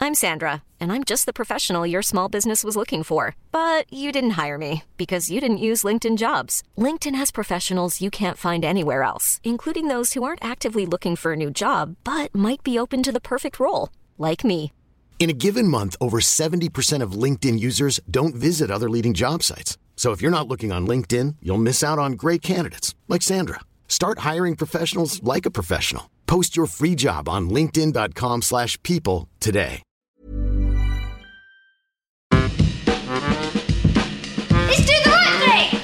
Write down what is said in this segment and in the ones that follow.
I'm Sandra, and I'm just the professional your small business was looking for. But you didn't hire me because you didn't use LinkedIn Jobs. LinkedIn has professionals you can't find anywhere else, including those who aren't actively looking for a new job, but might be open to the perfect role, like me. In a given month, over 70% of LinkedIn users don't visit other leading job sites. So if you're not looking on LinkedIn, you'll miss out on great candidates like Sandra. Start hiring professionals like a professional. Post your free job on linkedin.com/people today. Let's do the right thing!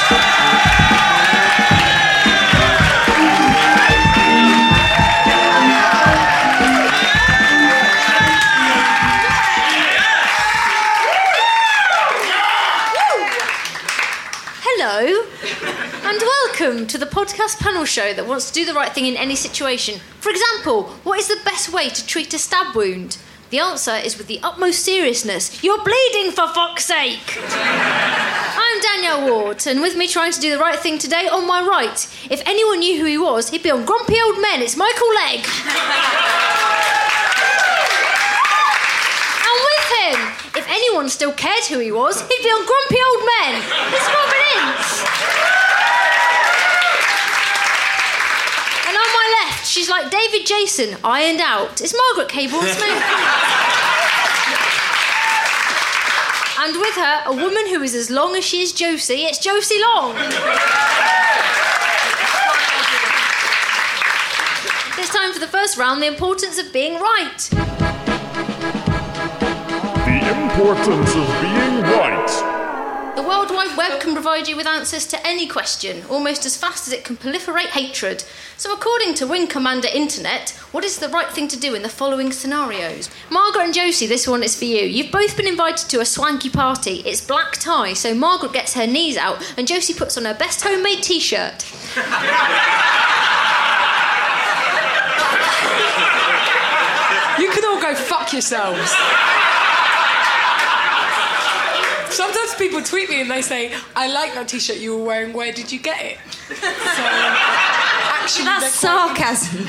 Hello, and welcome to the podcast panel show that wants to do the right thing in any situation. For example, what is the best way to treat a stab wound? The answer is with the utmost seriousness. You're bleeding, for fuck's sake! I'm Danielle Ward, and with me trying to do the right thing today, on my right, if anyone knew who he was, he'd be on Grumpy Old Men. It's Michael Legg. And with him, if anyone still cared who he was, he'd be on Grumpy Old Men. It's Robin Ince. And on my left, she's like David Jason, ironed out. It's Margaret Cable-Smith. And with her, a woman who is as long as she is Josie. It's Josie Long. It's time for the first round, the importance of being right. The importance of being right. The World Wide Web can provide you with answers to any question, almost as fast as it can proliferate hatred. So according to Wing Commander Internet, what is the right thing to do in the following scenarios? Margaret and Josie, this one is for you. You've both been invited to a swanky party. It's black tie, so Margaret gets her knees out and Josie puts on her best homemade t-shirt. You can all go fuck yourselves. Sometimes people tweet me and they say, I like that t-shirt you were wearing, where did you get it? So, actually, that's sarcasm.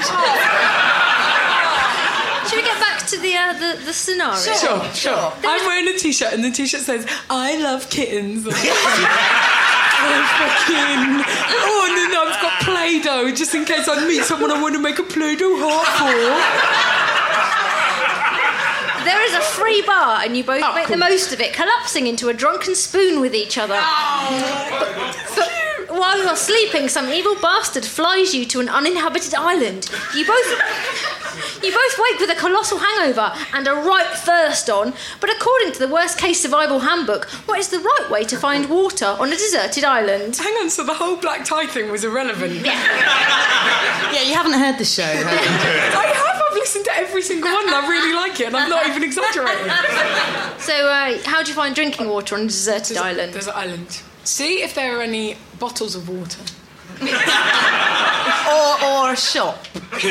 Should we get back to the scenario? Sure. I'm wearing a t-shirt and the t-shirt says, I love kittens. And then I've got Play-Doh, just in case I meet someone I want to make a Play-Doh heart for. There is a free bar and you both make the most of it, collapsing into a drunken spoon with each other. But while you're sleeping, some evil bastard flies you to an uninhabited island. You both wake with a colossal hangover and a right thirst on, but according to the worst-case survival handbook, what is the right way to find water on a deserted island? Hang on, so the whole black tie thing was irrelevant? Yeah, you haven't heard the show, have you? I have. I've listened to every single one and I really like it, and I'm not even exaggerating. So, how do you find drinking water on a deserted island? There's an island. See if there are any bottles of water. or a shop.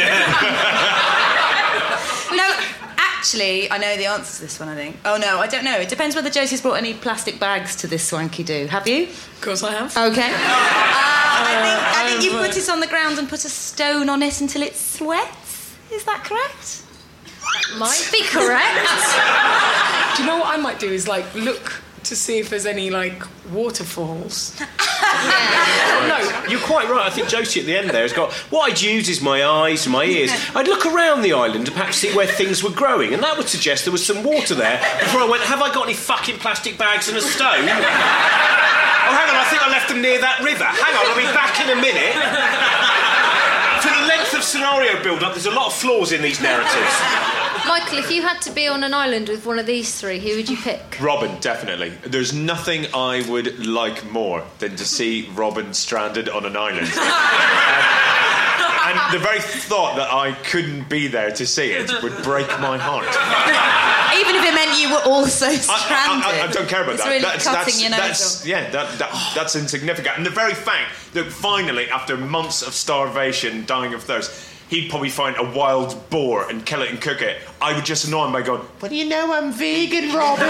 No, actually, I know the answer to this one, I think. Oh, no, I don't know. It depends whether Josie's brought any plastic bags to this swanky do. Have you? Of course I have. OK. I think you put it on the ground and put a stone on it until it sweats. Is that correct? Might be correct. Do you know what I might do is, look to see if there's any, waterfalls. No, you're quite right. I think Josie at the end there has got, what I'd use is my eyes and my ears. I'd look around the island to perhaps see where things were growing, and that would suggest there was some water there before I went, have I got any fucking plastic bags and a stone? Oh, hang on, I think I left them near that river. Hang on, I'll be back in a minute. For the length of scenario build-up, there's a lot of flaws in these narratives. Michael, if you had to be on an island with one of these three, who would you pick? Robin, definitely. There's nothing I would like more than to see Robin stranded on an island. And the very thought that I couldn't be there to see it would break my heart. Even if it meant you were also stranded. I don't care about it's that. Really cutting your nose off. That's insignificant. And the very fact that finally, after months of starvation, dying of thirst, he'd probably find a wild boar and kill it and cook it. I would just annoy him by going, well, you know I'm vegan, Robin.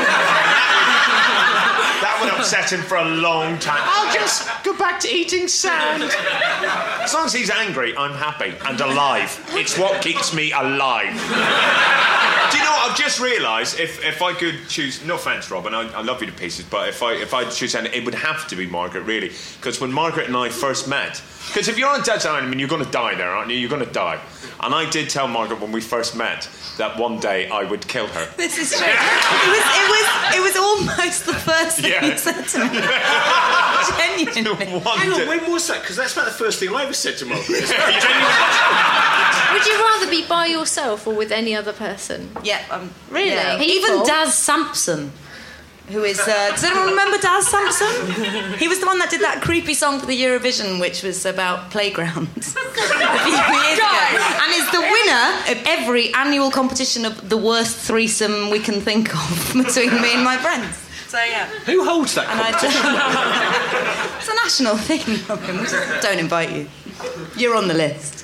That would upset him for a long time. I'll just go back to eating sand. As long as he's angry, I'm happy and alive. It's what keeps me alive. Do you know what I've just realised if I could choose, no offence, Rob, and I love you to pieces, but if I choose any, it would have to be Margaret, really, because when Margaret and I first met, because if you're on a desert island, I mean, you're going to die there, aren't you? You're going to die. And I did tell Margaret when we first met that one day I would kill her. This is true. It was almost the first thing you said to me. Genuinely. Hang on, when was that? Because that's about the first thing I ever said to Margaret. Would you rather be by yourself or with any other person? Yeah. Really? Yeah. People? Even Daz Sampson, who is... does anyone remember Daz Sampson? He was the one that did that creepy song for the Eurovision, which was about playgrounds a few years ago. And is the winner of every annual competition of the worst threesome we can think of between me and my friends. So, yeah. Who holds that competition? It's a national thing, Robin. We just don't invite you. You're on the list.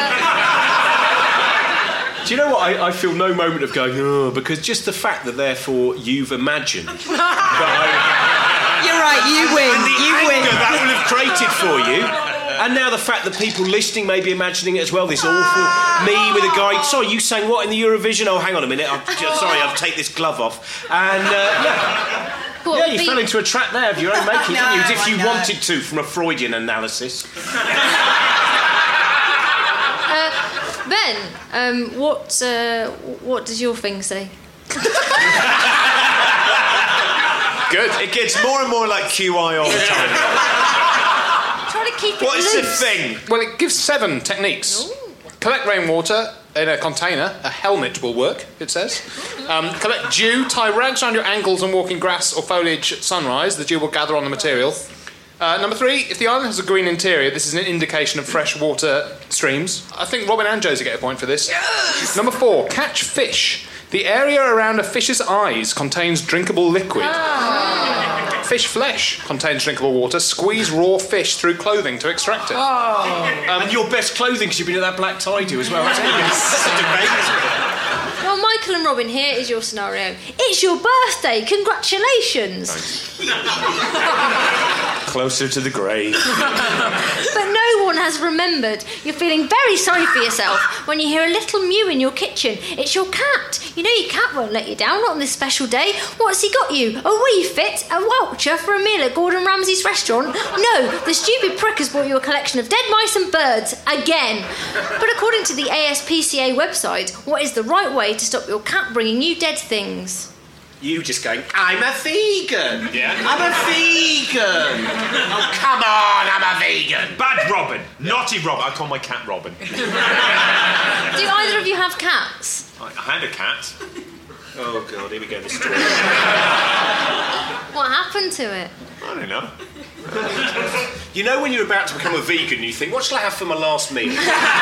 Do you know what? I feel no moment of going, oh, because just the fact that, therefore, you've imagined that You're right, you win. and the You anger win. that will have created for you. And now the fact that people listening may be imagining it as well, this awful me with a guy... Sorry, you sang what in the Eurovision? Oh, hang on a minute. Sorry, I'll take this glove off. And, yeah, you fell into a trap there of your own making, didn't you? As if you wanted to, from a Freudian analysis. Ben, what does your thing say? Good. It gets more and more like QI all the time. Try to keep it What is the loose. thing? Well, it gives 7 techniques. Ooh. Collect rainwater in a container. A helmet will work, it says. Collect dew. Tie rags around your ankles and walk in grass or foliage at sunrise. The dew will gather on the material. Number 3, if the island has a green interior, this is an indication of fresh water streams. I think Robin and Josie get a point for this. Yes! Number 4, catch fish. The area around a fish's eyes contains drinkable liquid. Oh. Fish flesh contains drinkable water. Squeeze raw fish through clothing to extract it. Oh. And your best clothing, because you've been in that black tie do as well. That's a debate, isn't it? Well, Michael and Robin, here is your scenario. It's your birthday. Congratulations. Closer to the grave. But no one has remembered. You're feeling very sorry for yourself when you hear a little mew in your kitchen. It's your cat. You know your cat won't let you down, not on this special day. What's he got you? A Wii Fit? A voucher for a meal at Gordon Ramsay's restaurant? No, the stupid prick has bought you a collection of dead mice and birds. Again. But according to the ASPCA website, what is the right way to stop your cat bringing you dead things? You just going, I'm a vegan. Yeah. I'm a vegan. Oh, come on, I'm a vegan. Bad Robin. Naughty Robin. I call my cat Robin. Do either of you have cats? I had a cat. Oh, God, here we go, this story. What happened to it? I don't know. You know when you're about to become a vegan, you think, what shall I have for my last meal?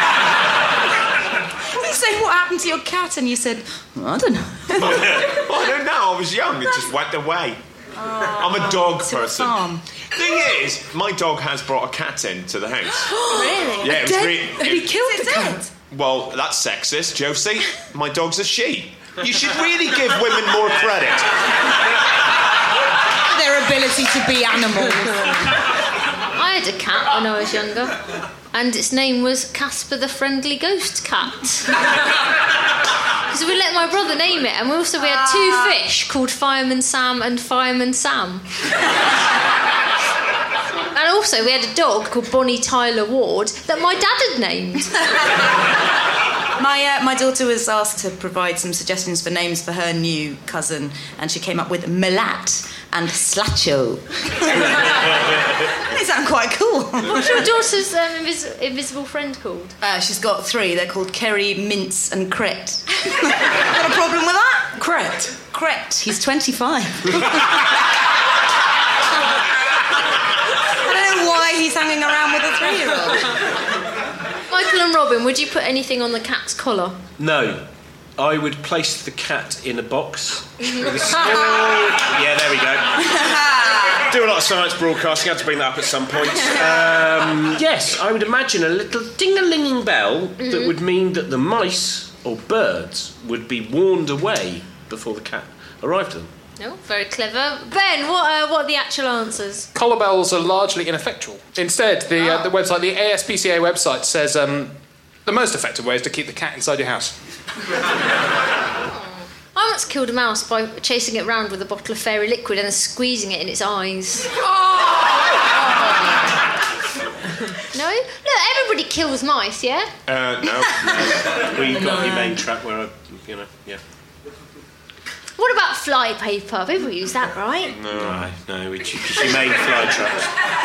You say what happened to your cat, and you said, I don't know. Well, I don't know. I was young. It just went away. I'm a dog person. Farm. Thing is, my dog has brought a cat into the house. Really? Yeah, it was really. And he killed the cat. Well, that's sexist, Josie. My dog's a she. You should really give women more credit. Their ability to be animals. I had a cat when I was younger, and its name was Casper the Friendly Ghost Cat. Because we let my brother name it, and we had 2 fish called Fireman Sam and Fireman Sam. And also we had a dog called Bonnie Tyler Ward that my dad had named. My daughter was asked to provide some suggestions for names for her new cousin, and she came up with Milat and Slacho. They sound quite cool. What's your daughter's invisible friend called? She's got 3. They're called Kerry, Mince and Cret. Got a problem with that? Cret. Cret. He's 25. I don't know why he's hanging around with a 3-year-old. Michael and Robin, would you put anything on the cat's collar? No. I would place the cat in a box with a small... Yeah, there we go. Do a lot of science broadcasting. I had to bring that up at some point. Yes, I would imagine a little ding-a-linging bell that would mean that the mice or birds would be warned away before the cat arrived at them. No, very clever. Ben, what are the actual answers? Collar bells are largely ineffectual. Instead, the website, the ASPCA website, says the most effective way is to keep the cat inside your house. I once killed a mouse by chasing it round with a bottle of fairy liquid and then squeezing it in its eyes. No? Look, everybody kills mice, yeah? No. Well, you've got your main trap where, yeah. What about fly paper? People use that, right? No, it's your main fly traps.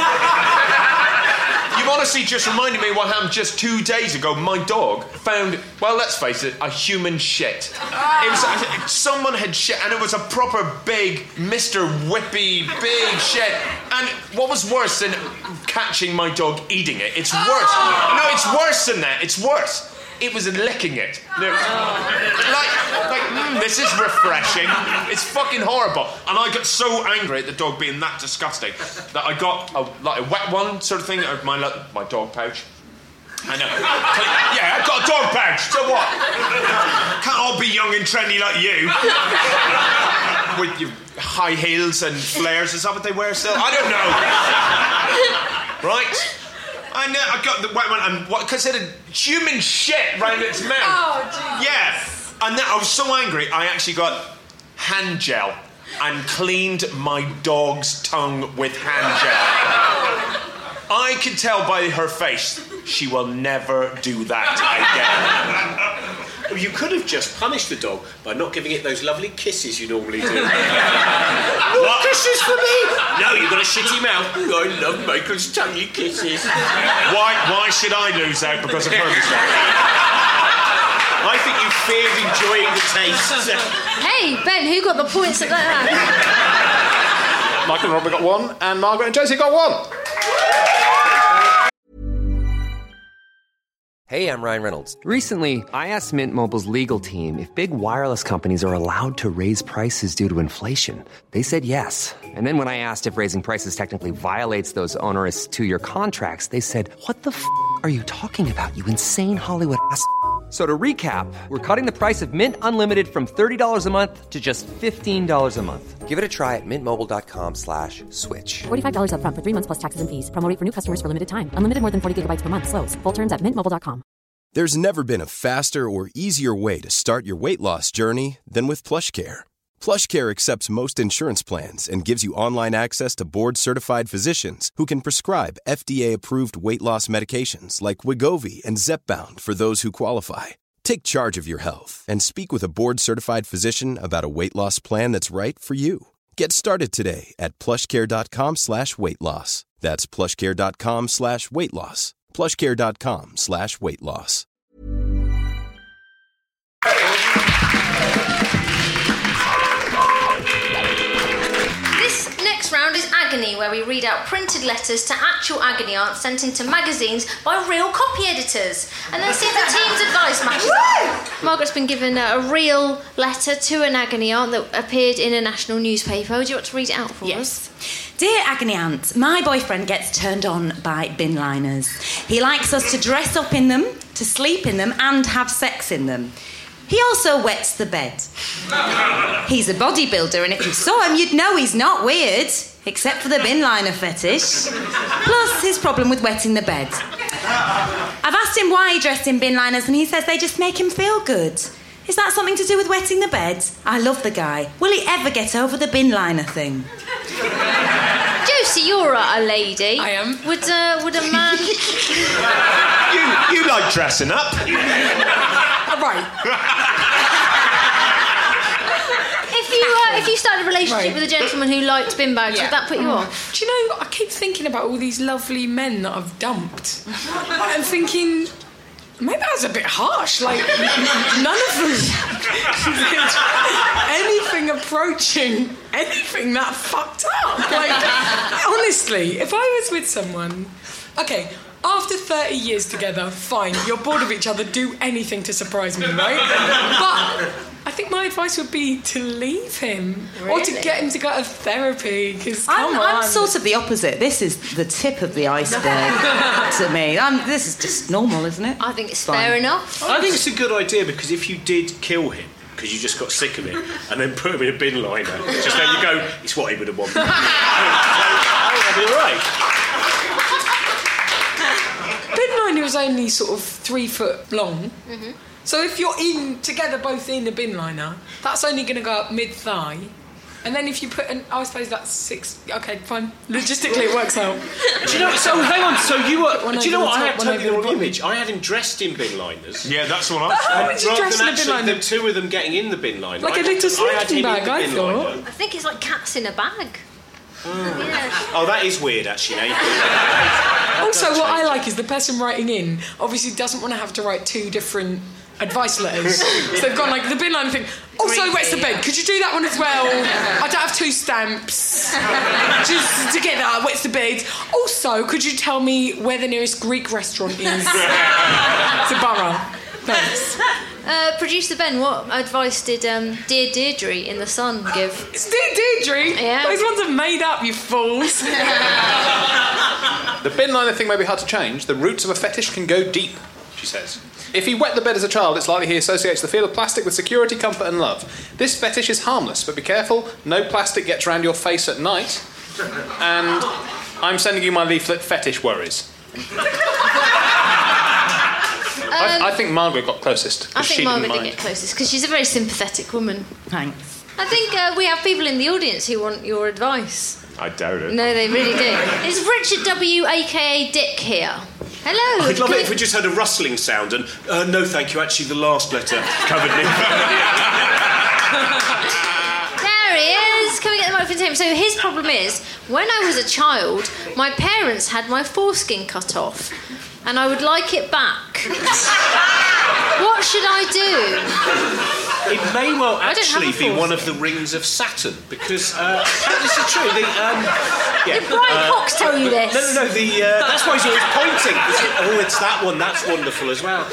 You've honestly just reminded me what happened just 2 days ago. My dog found, well, let's face it, a human shit. It was someone had shit, and it was a proper big Mr. Whippy big shit. And what was worse than catching my dog eating it? It's worse. No, it's worse than that. It's worse. It was licking it. This is refreshing. It's fucking horrible. And I got so angry at the dog being that disgusting that I got a wet one sort of thing out of my dog pouch. I know. Yeah, I got a dog pouch. So what? Can't all be young and trendy like you. With your high heels and flares. Is that what they wear still? I don't know. Right? I got the wet one and what considered human shit round its mouth. Oh, jeez. Yeah. And then I was so angry, I actually got hand gel and cleaned my dog's tongue with hand gel. I can tell by her face, she will never do that again. Well, you could have just punished the dog by not giving it those lovely kisses you normally do. What? Kisses for me? No, you've got a shitty mouth. I love Michael's tonguey kisses. Why should I lose out because of her mistake? I think you feared enjoying the taste. Hey, Ben, who got the points at that? Michael and Robert got 1, and Margaret and Josie got 1. Hey, I'm Ryan Reynolds. Recently, I asked Mint Mobile's legal team if big wireless companies are allowed to raise prices due to inflation. They said yes. And then when I asked if raising prices technically violates those onerous 2-year contracts, they said, "What the f*** are you talking about, you insane Hollywood ass?" So to recap, we're cutting the price of Mint Unlimited from $30 a month to just $15 a month. Give it a try at mintmobile.com/switch. $45 up front for 3 months plus taxes and fees. Promo rate for new customers for limited time. Unlimited more than 40 gigabytes per month. Slows full terms at mintmobile.com. There's never been a faster or easier way to start your weight loss journey than with PlushCare. PlushCare accepts most insurance plans and gives you online access to board-certified physicians who can prescribe FDA-approved weight loss medications like Wegovy and Zepbound for those who qualify. Take charge of your health and speak with a board-certified physician about a weight loss plan that's right for you. Get started today at plushcare.com/weight loss. That's plushcare.com/weight loss. plushcare.com/weight loss. This next round is Agony, where we read out printed letters to actual agony aunts sent into magazines by real copy editors, and then see if the team's advice matches up. Margaret's been given a real letter to an agony aunt that appeared in a national newspaper. Do you want to read it out for us? Dear Agony Aunt, my boyfriend gets turned on by bin liners. He likes us to dress up in them, to sleep in them, and have sex in them. He also wets the bed. He's a bodybuilder, and if you saw him, you'd know he's not weird, except for the bin liner fetish. Plus his problem with wetting the bed. I've asked him why he dressed in bin liners, and he says they just make him feel good. Is that something to do with wetting the bed? I love the guy. Will he ever get over the bin liner thing? Josie, you're a lady. I am. Would a man... You like dressing up. Right. If you started a relationship Right. with a gentleman who liked bin bags, would that put you off? Do you know, I keep thinking about all these lovely men that I've dumped. I'm thinking, maybe that was a bit harsh. Like, none of them did anything approaching anything that fucked up. Like, honestly, if I was with someone... Okay, after 30 years together, fine, you're bored of each other, do anything to surprise me, right? But I think my advice would be to leave him. Or to get him to go to therapy, because I'm sort of the opposite. This is the tip of the iceberg to me. This is just normal, isn't it? I think it's fair enough. I think it's a good idea, because if you did kill him, because you just got sick of it, and then put him in a bin liner, just then you go, it's what he would have wanted. So, that'd be all right. Bin liner was only sort of 3 foot long. Mm-hmm. So if you're together both in a bin liner, that's only going to go up mid-thigh. And then if you put I suppose that's 6... OK, fine. Logistically, it works out. Do you know... So, hang on. So you were... Do you know what? I had totally the wrong bottom. image. I had him dressed in bin liners. Yeah, that's what I How would you dress in a bin liner? The two of them getting in the bin liner. Like a little sleeping bag, I thought. I think it's like cats in a bag. Oh, that is weird, actually. Also, what I like is the person writing in obviously doesn't want to have to write 2 different advice letters. So they've gone like the bin liner thing. Also, where's the bed? Could you do that one as well? I don't have 2 stamps. Just together, where's the bed? Also, could you tell me where the nearest Greek restaurant is to Borough? Thanks. Producer Ben, what advice did Dear Deirdre in The Sun give? It's Dear Deirdre? Yeah. Those ones are made up, you fools. The bin liner thing may be hard to change. The roots of a fetish can go deep, she says. If he wet the bed as a child, it's likely he associates the feel of plastic with security, comfort and love. This fetish is harmless, but be careful, no plastic gets around your face at night. And I'm sending you my leaflet, Fetish Worries. I think Margaret got closest. I think Margaret did get closest, because she's a very sympathetic woman. Thanks. I think we have people in the audience who want your advice. I doubt it. No, they really do. Is Richard W, a.k.a. Dick, here? Hello. I'd love it if we just heard a rustling sound and, no, thank you, actually, the last letter covered me. There he is. Can we get the microphone to him? So his problem is, when I was a child, my parents had my foreskin cut off, and I would like it back. What should I do? It may well actually be one of the rings of Saturn, because this is true. Did Brian Cox tell you this? No. That's why he's always pointing. It's that one. That's wonderful as well.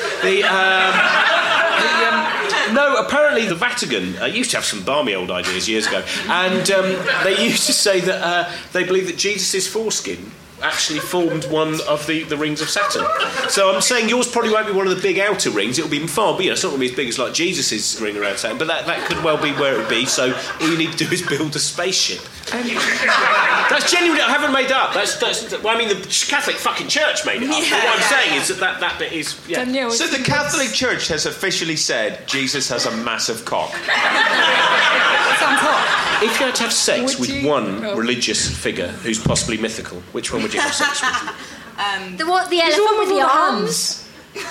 No, apparently the Vatican used to have some balmy old ideas years ago, and they used to say that they believe that Jesus' foreskin actually formed one of the rings of Saturn. So I'm saying yours probably won't be one of the big outer rings. It'll be far bigger. It's not going to be as big as like Jesus' ring around Saturn, but that could well be where it would be. So all you need to do is build a spaceship. That's genuinely, I haven't made that up. That's well, I mean, the Catholic fucking Church made it up. Yeah. But what I'm saying is that bit is... Yeah. Danielle, so the Catholic Church has officially said Jesus has a massive cock. Sounds hot. If you had to have sex with one religious figure who's possibly mythical, which one would you have sex with? The elephant with the arms?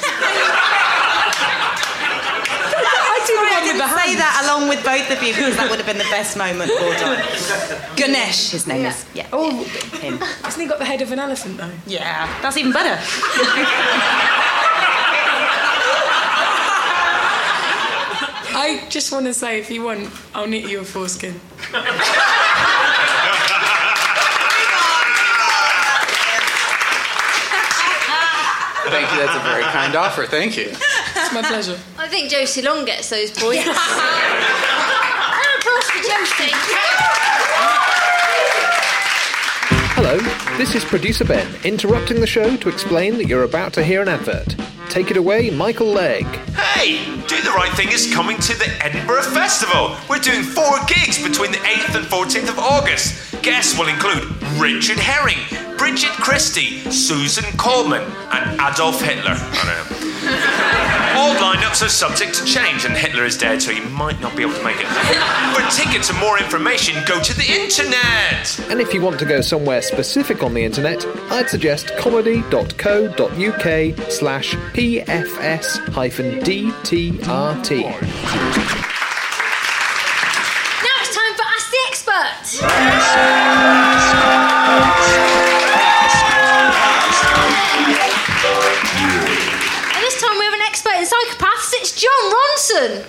I didn't say that along with both of you because that would have been the best moment all time. Ganesh, his name is. Yeah. Oh, him. Hasn't he got the head of an elephant though? Yeah, that's even better. I just want to say, if you want, I'll knit you a foreskin. Thank you, that's a very kind offer, thank you. It's my pleasure. I think Josie Long gets those points. And applause for Josie. Hello, this is producer Ben, interrupting the show to explain that you're about to hear an advert. Take it away, Michael Legg. Hey, Do the Right Thing is coming to the Edinburgh Festival. We're doing 4 gigs between the 8th and 14th of August. Guests will include Richard Herring, Bridget Christie, Susan Coleman, and Adolf Hitler. All lineups are subject to change, and Hitler is dead, so you might not be able to make it. For tickets and more information, go to the internet. And if you want to go somewhere specific on the internet, I'd suggest comedy.co.uk/PFS-DTRT. Now it's time for Ask the Expert. And this time we have an expert in psychopaths. It's John Ronson.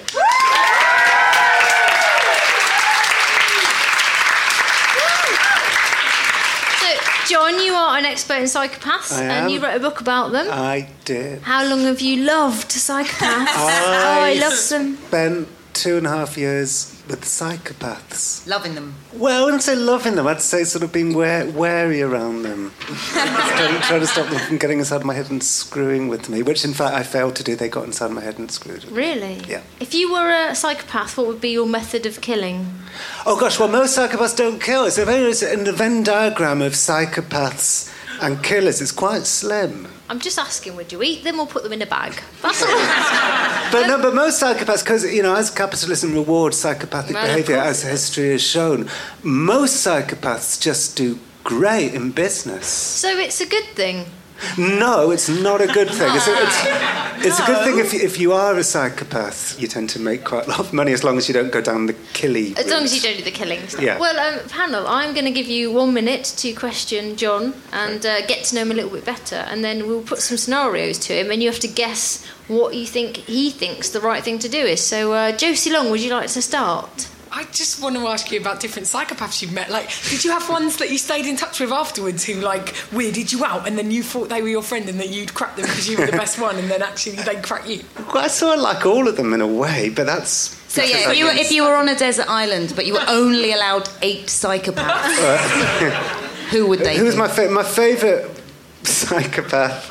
So, John, you are an expert in psychopaths, and you wrote a book about them. I did. How long have you loved psychopaths? I love them. Spent 2.5 years with psychopaths. Loving them. Well, I wouldn't say loving them. I'd say sort of being wary around them. Trying to stop them from getting inside my head and screwing with me, which in fact I failed to do. They got inside my head and screwed with me. Really? Yeah. If you were a psychopath, what would be your method of killing? Oh gosh, well most psychopaths don't kill. So in the Venn diagram of psychopaths and killers, it's quite slim. I'm just asking, would you eat them or put them in a bag? That's all. But most psychopaths, because, as capitalism rewards psychopathic behaviour, as history has shown, most psychopaths just do great in business. So it's a good thing? No, it's not a good thing. It's a good thing if you are a psychopath. You tend to make quite a lot of money as long as you don't go down the killy As long as you don't do the killing stuff. Yeah. Well, panel, I'm going to give you 1 minute to question John and get to know him a little bit better, and then we'll put some scenarios to him, and you have to guess what you think he thinks the right thing to do is. So, Josie Long, would you like to start? I just want to ask you about different psychopaths you've met. Like, did you have ones that you stayed in touch with afterwards who, like, weirded you out and then you thought they were your friend and that you'd crack them because you were the best one and then actually they'd crack you? Well, I sort of like all of them in a way, but that's... So, yeah, if you were on a desert island but you were only allowed 8 psychopaths, who would they be? Who's my favourite psychopath?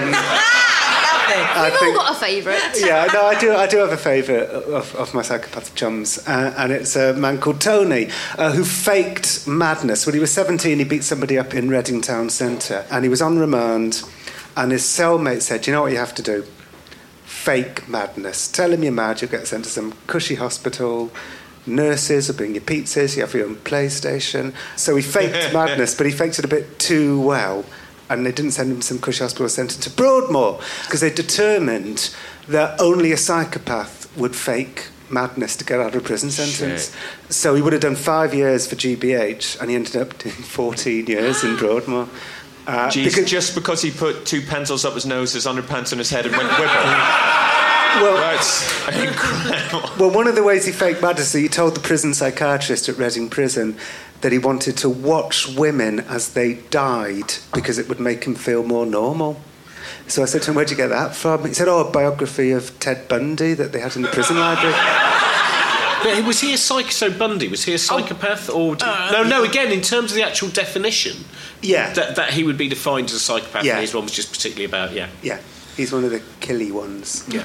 We've all got a favourite. Yeah, no, I do have a favourite of my psychopath chums, and it's a man called Tony, who faked madness. When he was 17, he beat somebody up in Reading Town Centre, and he was on remand, and his cellmate said, you know what you have to do? Fake madness. Tell him you're mad, you'll get sent to some cushy hospital. Nurses will bring you pizzas, you have your own PlayStation. So he faked madness, but he faked it a bit too well. And they didn't send him to some cushy hospital, sent him to Broadmoor, because they determined that only a psychopath would fake madness to get out of a prison sentence. Shit. So he would have done 5 years for GBH, and he ended up doing 14 years in Broadmoor. Just because he put 2 pencils up his nose, his underpants on his head, and went whipple. Well, that's incredible. Well, one of the ways he faked madness, he told the prison psychiatrist at Reading Prison that he wanted to watch women as they died because it would make him feel more normal. So I said to him, where'd you get that from? He said, a biography of Ted Bundy that they had in the prison library. But was he Bundy, was he a psychopath? No, again, in terms of the actual definition, that he would be defined as a psychopath, and his one was just particularly about, Yeah, he's one of the killy ones. Yeah.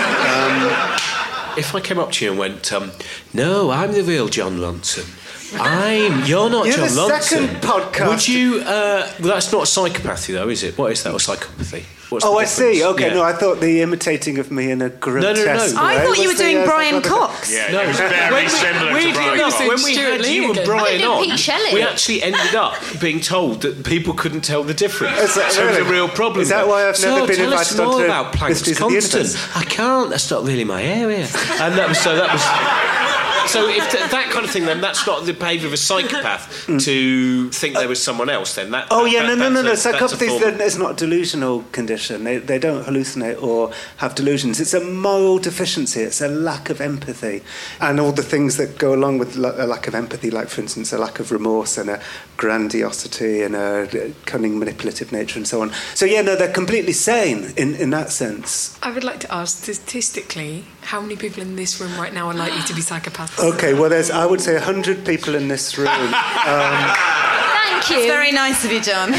If I came up to you and went, no, I'm the real John Lonson. You're not You're John the Lonson. second podcast. Would you... well, that's not psychopathy, though, is it? What is that, or psychopathy? What's the I difference? see. Okay, Yeah. no, I thought the imitating of me in a grotesque way. I thought you were doing Brian Cox. Yeah, it was very similar to Brian Cox. When we had you and Brian on, Pete Shelley. we actually ended up being told that people couldn't tell the difference. So it was a real problem. Is that why I've never been tell us invited more onto about Planck's Mysteries of the constant? Universe? I can't. That's not really my area. And that was. So if that kind of thing, then that's not the behaviour of a psychopath to think there was someone else. Then that. No. That's a Psychopathy is not a delusional condition. They don't hallucinate or have delusions. It's a moral deficiency. It's a lack of empathy, and all the things that go along with a lack of empathy, like for instance, a lack of remorse and a grandiosity and a cunning, manipulative nature, and so on. So they're completely sane in that sense. I would like to ask, statistically, how many people in this room right now are likely to be psychopaths? Okay, well, there's, I would say, 100 people in this room. Thank you. That's very nice of you, John.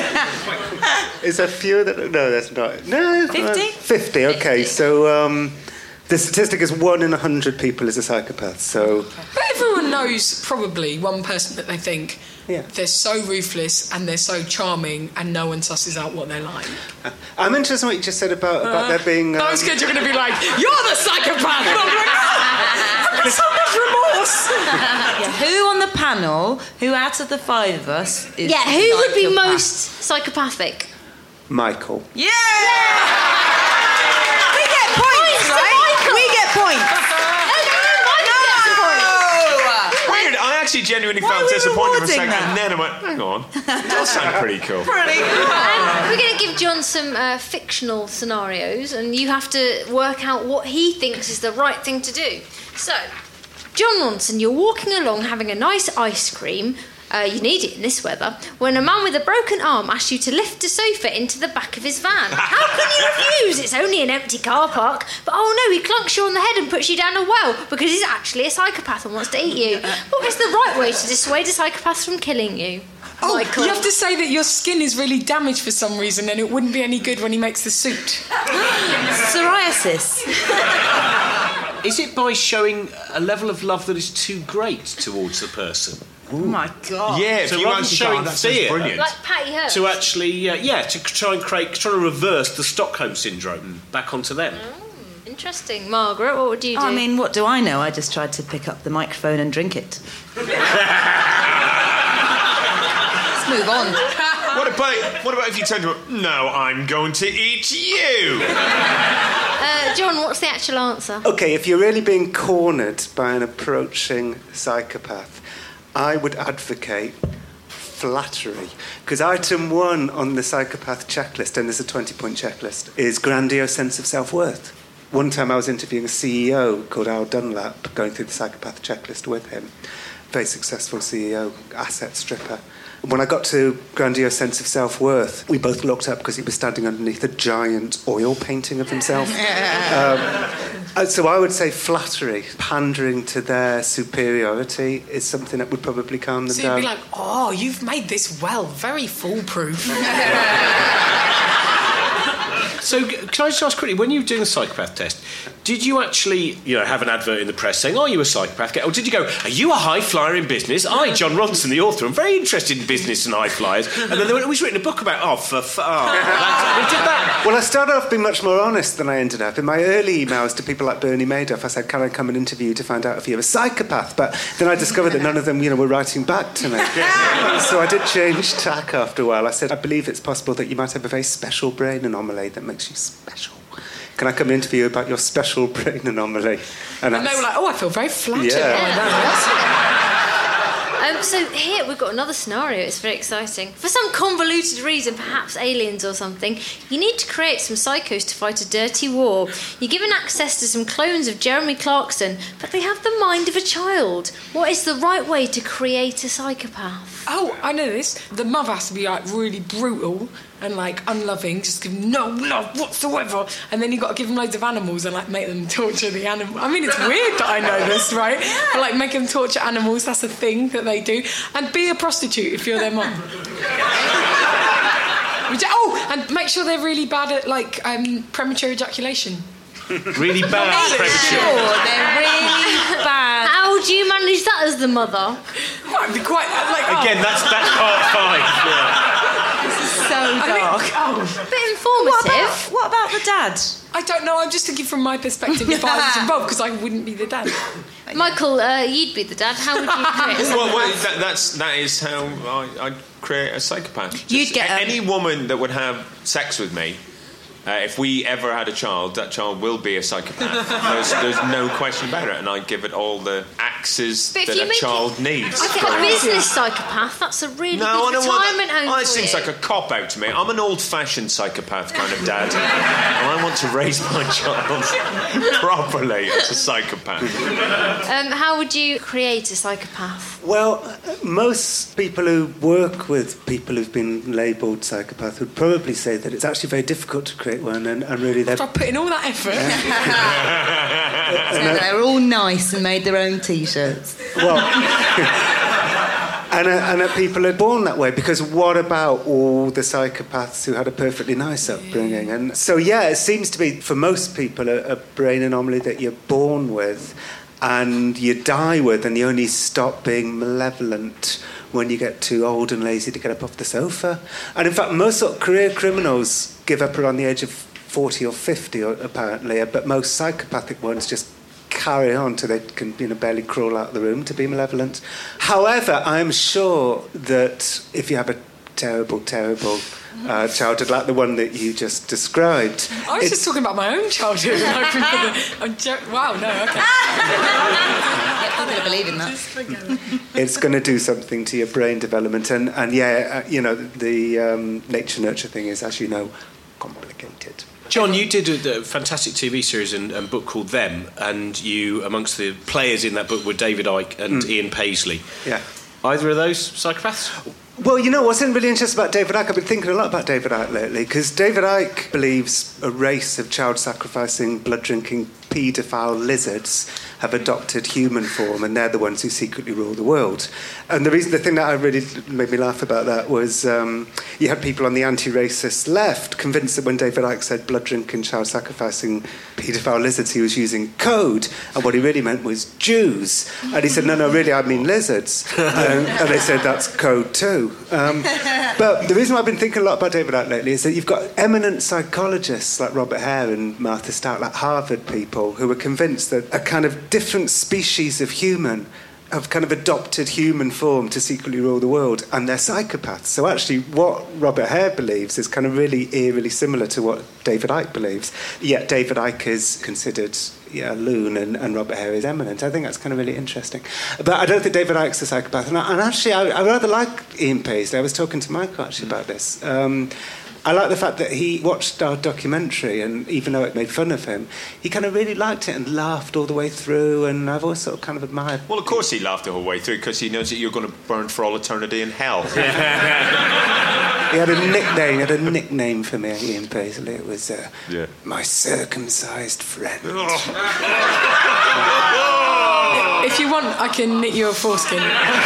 Is there fewer that... No, that's not... No, 50? 50, okay. So the statistic is 1 in 100 people is a psychopath, so... But everyone knows probably one person that they think they're so ruthless and they're so charming and no one susses out what they're like. I'm interested in what you just said about there being... I was scared you're going to be like, you're the psychopath! And I'm like, I've got so much remorse! Who on the panel, who out of the 5 of us is who would be psychopath? most psychopathic? Michael. Yeah! We get points, right? We get points. Weird. I actually genuinely felt disappointed for a second, and then I went, hang on, that does sound pretty cool. We're going to give John some fictional scenarios, and you have to work out what he thinks is the right thing to do. So, John Ronson, you're walking along having a nice ice cream. You need it in this weather. When a man with a broken arm asks you to lift a sofa into the back of his van. How can you refuse? It's only an empty car park. But oh no, he clunks you on the head and puts you down a well because he's actually a psychopath and wants to eat you. What is the right way to dissuade a psychopath from killing you? Oh, Michael. you have to say that your skin is really damaged for some reason and it wouldn't be any good when he makes the suit. Psoriasis. Is it by showing a level of love that is too great towards the person? Oh my God. Yeah, so if you rather than actually showing that sounds fear, brilliant. Like Patty Hearst. to actually, to try to reverse the Stockholm syndrome back onto them. Interesting. Margaret, what would you do? I mean, what do I know? I just tried to pick up the microphone and drink it. Let's move on. What about if you turned to him, no, I'm going to eat you? John, what's the actual answer? OK, if you're really being cornered by an approaching psychopath, I would advocate flattery. Because item 1 on the psychopath checklist, and there's a 20-point checklist, is grandiose sense of self-worth. One time I was interviewing a CEO called Al Dunlap, going through the psychopath checklist with him. Very successful CEO, asset stripper. When I got to grandiose sense of self-worth, we both looked up because he was standing underneath a giant oil painting of himself. So I would say flattery, pandering to their superiority is something that would probably calm them so down. So you'd be like, oh, you've made this well, very foolproof. So, can I just ask quickly, when you were doing the psychopath test, did you actually, have an advert in the press saying, "Are you a psychopath?" Or did you go, "Are you a high flyer in business? I, John Ronson, the author, am very interested in business and high flyers." And then they went, "We've written a book about." We did that. Well, I started off being much more honest than I ended up. In my early emails to people like Bernie Madoff, I said, "Can I come and interview you to find out if you're a psychopath?" But then I discovered that none of them, were writing back to me. So I did change tack after a while. I said, "I believe it's possible that you might have a very special brain anomaly that makes you special. Can I come and interview you about your special brain anomaly?" And they were like, "Oh, I feel very flattered." So here we've got another scenario. It's very exciting. For some convoluted reason, perhaps aliens or something, you need to create some psychos to fight a dirty war. You're given access to some clones of Jeremy Clarkson, but they have the mind of a child. What is the right way to create a psychopath? Oh, I know this. The mother has to be really brutal and unloving, just give them no love whatsoever, and then you've got to give them loads of animals and make them torture the animal. I mean, it's weird that I know this, right? But make them torture animals, that's a thing that they do. And be a prostitute if you're their mum. And make sure they're really bad at premature ejaculation. Really bad premature. They're really bad. How do you manage that as the mother? Might be quite Again, that's part 5. So dark. Bit informative. What about the dad? I don't know. I'm just thinking from my perspective if I was involved, because I wouldn't be the dad. Michael, you'd be the dad. How would you create a psychopath? That is how I'd create a psychopath. You'd get any woman that would have sex with me. If we ever had a child, that child will be a psychopath. There's no question about it, and I'd give it all the axes that a child needs. I think a business psychopath, that's a really good retirement home. It seems like a cop-out to me. I'm an old-fashioned psychopath kind of dad, and I want to raise my child properly as a psychopath. How would you create a psychopath? Well, most people who work with people who've been labelled psychopath would probably say that it's actually very difficult to create one, and really they're put in all that effort. So they're all nice and made their own T-shirts. Well, and people are born that way, because what about all the psychopaths who had a perfectly nice upbringing? And so, it seems to be, for most people, a brain anomaly that you're born with and you die with, and you only stop being malevolent when you get too old and lazy to get up off the sofa. And in fact, most sort of career criminals give up around the age of 40 or 50, apparently, but most psychopathic ones just carry on till they can barely crawl out of the room to be malevolent. However, I'm sure that if you have a terrible childhood like the one that you just described. I was just talking about my own childhood. Wow, no, okay. I'm going to believe in that. It's going to do something to your brain development, and the nature-nurture thing is, as you know, complicated. John, you did a fantastic TV series and book called Them, and you, amongst the players in that book, were David Icke and Ian Paisley. Yeah. Either of those psychopaths? Well, what's really interesting about David Icke, I've been thinking a lot about David Icke lately, because David Icke believes a race of child-sacrificing, blood-drinking paedophile lizards have adopted human form, and they're the ones who secretly rule the world. And the thing that really made me laugh about that was you had people on the anti-racist left convinced that when David Icke said blood-drinking, child-sacrificing paedophile lizards, he was using code, and what he really meant was Jews. And he said, no, really, I mean lizards. And they said, that's code too. But the reason why I've been thinking a lot about David Icke lately is that you've got eminent psychologists like Robert Hare and Martha Stout, like Harvard people, who are convinced that a kind of different species of human have kind of adopted human form to secretly rule the world, and they're psychopaths. So actually what Robert Hare believes is kind of really eerily similar to what David Icke believes. Yet David Icke is considered a loon and Robert Hare is eminent. I think that's kind of really interesting. But I don't think David Icke's a psychopath. And actually, I rather like Ian Paisley. I was talking to Michael actually about this. I like the fact that he watched our documentary, and even though it made fun of him, he kind of really liked it and laughed all the way through, and I've always sort of kind of admired... Well, of course he laughed the whole way through, because he knows that you're going to burn for all eternity in hell. He had a nickname for me, Ian Paisley. It was my circumcised friend. If you want, I can knit you a foreskin.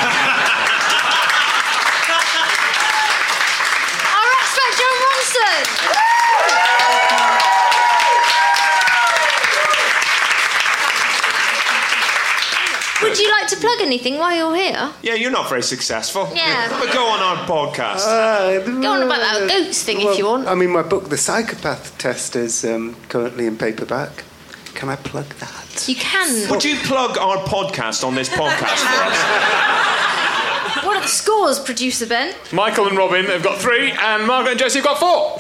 Would you like to plug anything while you're here? Yeah, you're not very successful. Yeah. But go on our podcast. Go on about that goats thing if you want. I mean, my book, The Psychopath Test, is currently in paperback. Can I plug that? You can. Would you plug our podcast on this podcast for us? What are the scores, producer Ben? Michael and Robin have got 3, and Margaret and Josie have got 4.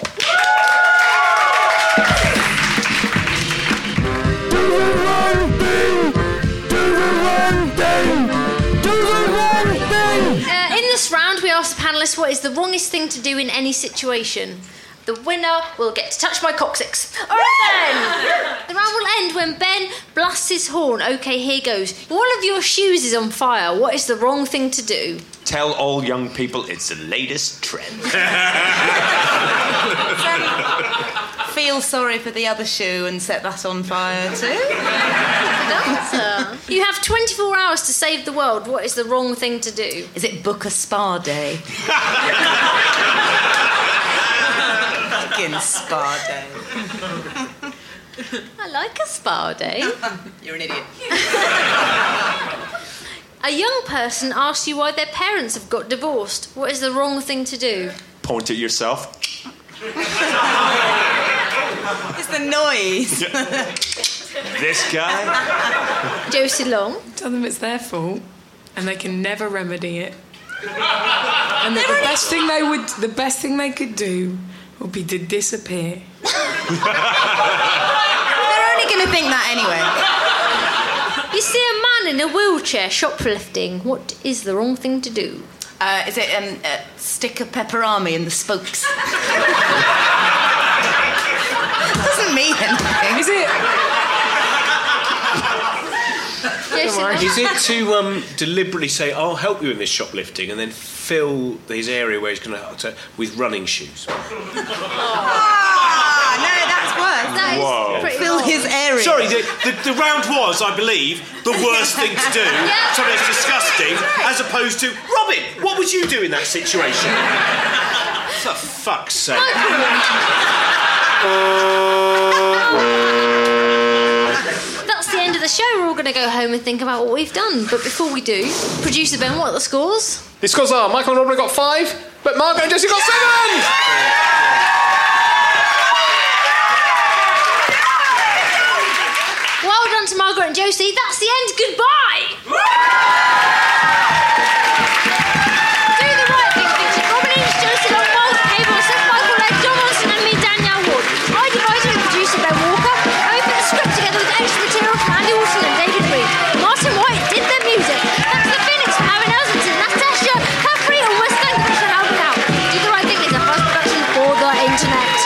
In this round, we asked the panellists what is the wrongest thing to do in any situation. The winner will get to touch my coccyx. All right, then. The round will end when Ben blasts his horn. OK, here goes. One of your shoes is on fire. What is the wrong thing to do? Tell all young people it's the latest trend. Feel sorry for the other shoe and set that on fire too. You have 24 hours to save the world. What is the wrong thing to do? Is it book a spa day? Fucking spa day. I like a spa day. You're an idiot. A young person asks you why their parents have got divorced. What is the wrong thing to do? Point at yourself. It's the noise. This guy? Josie Long. Tell them it's their fault and they can never remedy it. And that the best thing they could do would be to disappear. They're only going to think that anyway. You see a man in a wheelchair shoplifting. What is the wrong thing to do? Is it stick a pepperami in the spokes? Doesn't mean anything. Is it? Is it to deliberately say, I'll help you in this shoplifting, and then fill his area where he's going to with running shoes? No, that's worse. That is Fill his area. Sorry, the round was, I believe, the worst thing to do. Something that's disgusting, as opposed to, Robin, what would you do in that situation? For fuck's sake. That's the end of the show. We're all going to go home and think about what we've done. But before we do, producer Ben, what are the scores? The scores are Michael and Robin got 5, but Margaret and Josie got 7! Well done to Margaret and Josie. That's the end. Goodbye. Do the Right Thing featured Robin Ince, Josie Long, Miles Cable, Seth Michael Legg, John Austin and me, Danielle Ward. I devised it with producer Ben Walker. I put the script together with extra material from Andy Wilson and David Reed. Martin White did the music. Thanks to Phoenix for having us, and to Natasha, Capri and West Lancashire for helping out. Do the Right Thing is a fast production for the internet.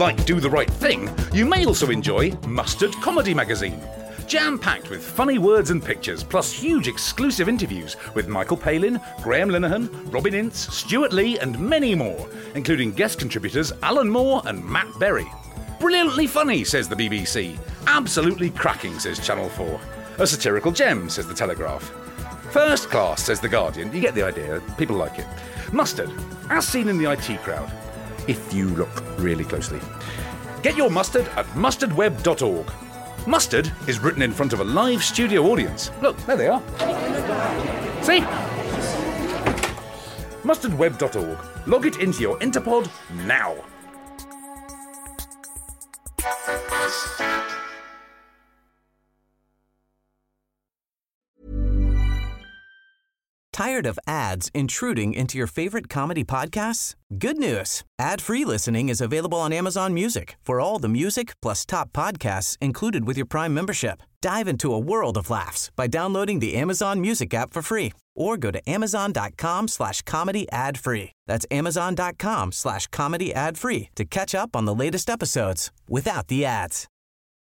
like Do the Right Thing, you may also enjoy Mustard Comedy Magazine. Jam-packed with funny words and pictures, plus huge exclusive interviews with Michael Palin, Graham Linehan, Robin Ince, Stuart Lee and many more, including guest contributors Alan Moore and Matt Berry. Brilliantly funny, says the BBC. Absolutely cracking, says Channel 4. A satirical gem, says The Telegraph. First class, says The Guardian. You get the idea. People like it. Mustard, as seen in the IT crowd. If you look really closely. Get your mustard at mustardweb.org. Mustard is written in front of a live studio audience. Look, there they are. See? Mustardweb.org. Log it into your Interpod now. Tired of ads intruding into your favorite comedy podcasts? Good news. Ad-free listening is available on Amazon Music for all the music plus top podcasts included with your Prime membership. Dive into a world of laughs by downloading the Amazon Music app for free or go to amazon.com/comedy ad-free. That's amazon.com/comedy ad-free to catch up on the latest episodes without the ads.